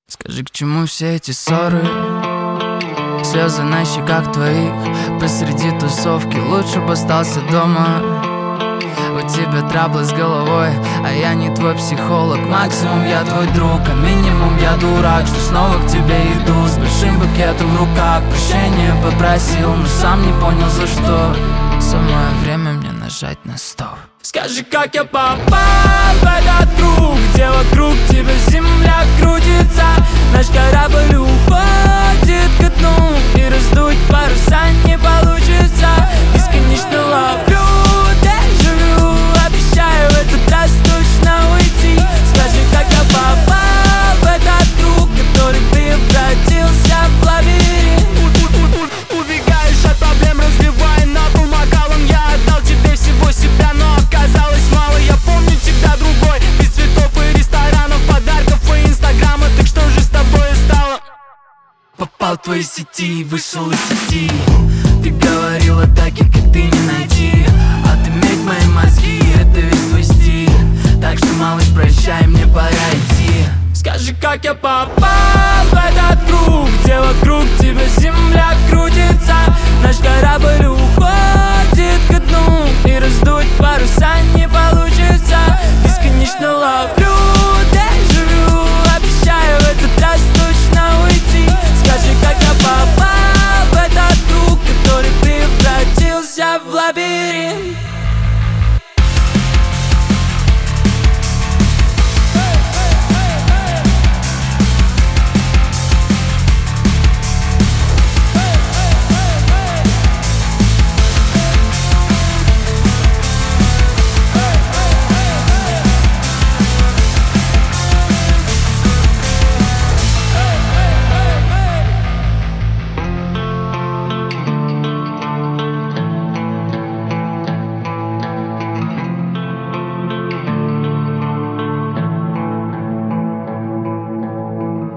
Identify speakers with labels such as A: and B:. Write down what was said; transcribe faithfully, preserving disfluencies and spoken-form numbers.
A: Скажи, к чему все эти ссоры? Слезы на щеках твоих посреди тусовки. Лучше бы остался дома. У тебя траблы с головой, а я не твой психолог. Максимум я твой друг, а минимум я дурак, что снова к тебе иду с большим букетом в руках. Прощения попросил, но сам не понял за что. Самое время мне нажать на стоп. Скажи, как я попал в этот круг, где вокруг тебя земля крутится. Наш корабль уходит ко дну, и раздуть паруса не получится. Бесконечно ловлю дежавю, обещаю в этот раз точно уйти. Скажи, как я попал в этот круг, который превратился в лабиринт.
B: Убегаешь от проблем, разбивая на пол бокалом. Я отдал тебе всего себя, но оказалось мало. Я помню тебя другой, без цветов и ресторанов, подарков и инстаграма. Так что же с тобой стало?
A: Попал в твои сети, вышел из сети. Ты говорила таких, как ты, не найти. А ты медь мои мозги, это весь твой стиль. Так что, малыш, прощай, мне пора идти. Скажи, как я попал в этот круг, где вокруг тебя земля крутится. Наш корабль уходит ко дну, и раздуть паруса не получится. Бесконечно ловлю